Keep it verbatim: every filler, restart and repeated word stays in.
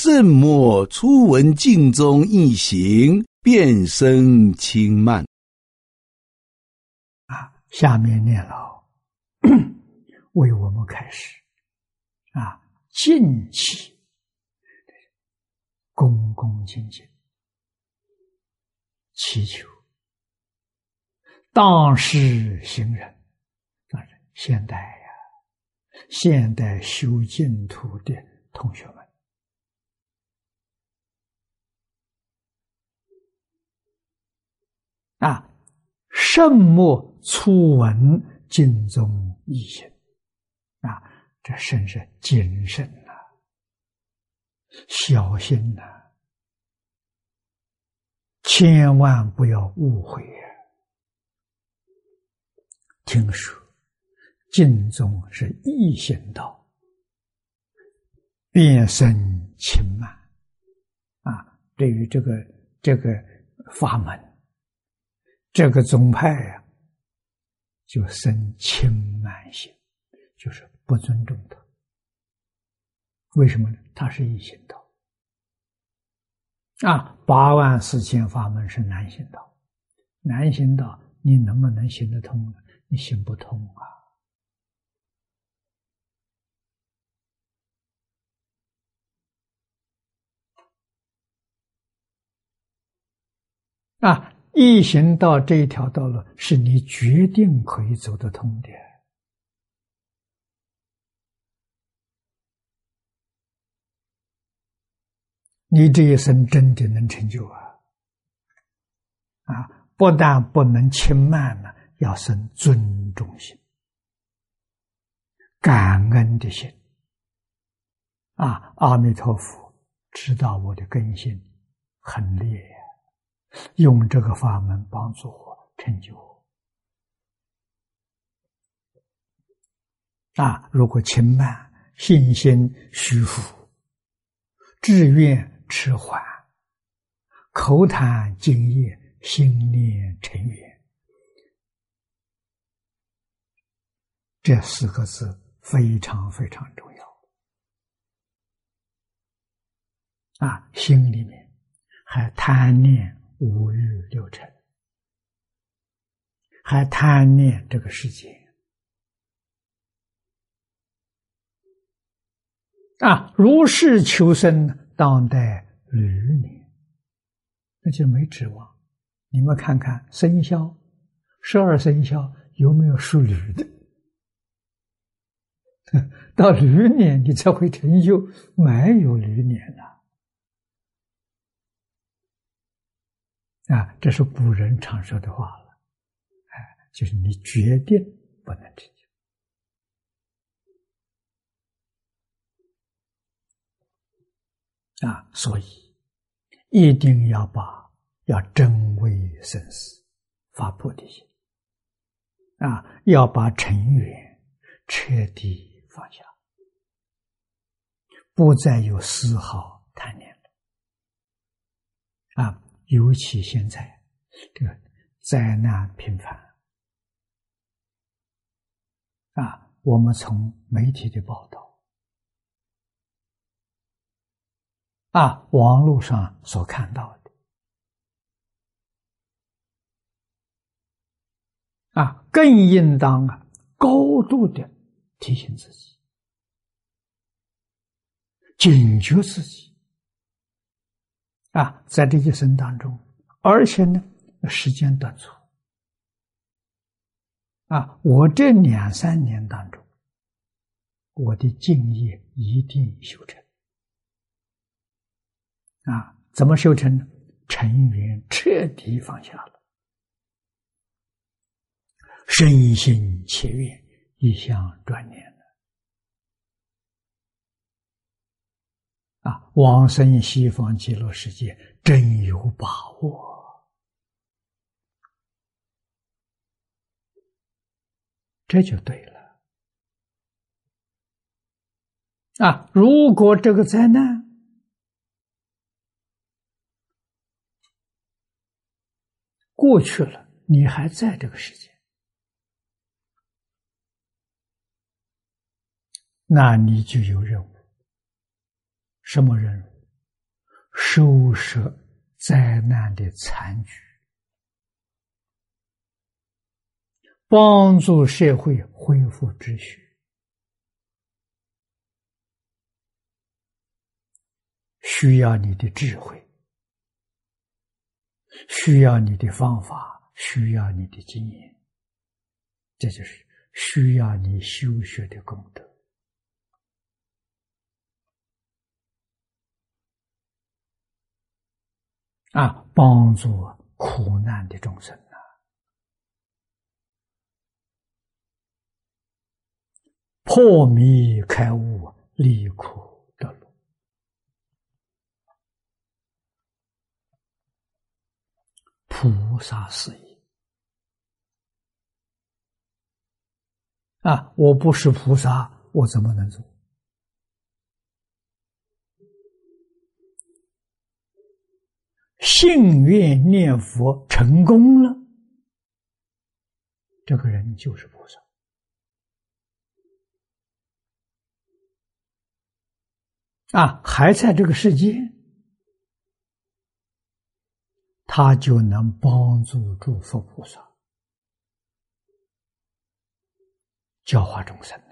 甚莫初闻镜中一行，便生轻慢。 啊，下面念老为我们开始啊，敬起恭恭敬敬祈求当世行人，当然现代呀，现代修净土的同学们啊，甚莫初闻经中义行啊，这甚是谨慎呐、啊，小心呐、啊，千万不要误会呀、啊。听说经中是义行道，变生轻慢啊，对于这个这个法门，这个宗派啊，就生轻慢心，就是不尊重他。为什么呢？他是义行道啊，八万四千法门是难行道，难行道你能不能行得通呢？你行不通啊！啊，义行道这一条道路是你决定可以走得通的。你这一生真的能成就啊！啊，不但不能轻慢了，要生尊重心、感恩的心。啊，阿弥陀佛知道我的根性很劣呀，用这个法门帮助我成就我。啊，如果轻慢，信心虚浮，志愿迟缓，口谈敬业，心念尘缘，这四个字非常非常重要啊！心里面还贪念五欲六尘，还贪念这个世界啊！如是求生，当代驴年，那就没指望。你们看看生肖，十二生肖有没有属驴的？到驴年你才会成就，没有驴年了。啊，这是古人常说的话了，哎，就是你决定不能成就啊，所以一定要把要真为生死发菩提心啊，要把尘缘彻底放下，不再有丝毫贪念了啊。尤其现在这个灾难频繁啊，我们从媒体的报道啊，网络上所看到的啊，更应当啊高度的提醒自己，警觉自己啊，在这一生当中，而且呢，时间短促啊，我这两三年当中，我的敬业一定修成啊，怎么修成呢？尘缘彻底放下了，身心切愿，一向专念了啊，往生西方极乐世界真有把握，这就对了啊！如果这个灾难过去了，你还在这个世界，那你就有任务。什么任务？ 收拾灾难的残局，帮助社会恢复秩序，需要你的智慧，需要你的方法，需要你的经验，这就是需要你修学的功德啊！帮助苦难的众生啊，破迷开悟，离苦得乐。菩萨事业啊！我不是菩萨，我怎么能做？信愿念佛成功了，这个人就是菩萨啊！还在这个世界，他就能帮助诸佛菩萨教化众生。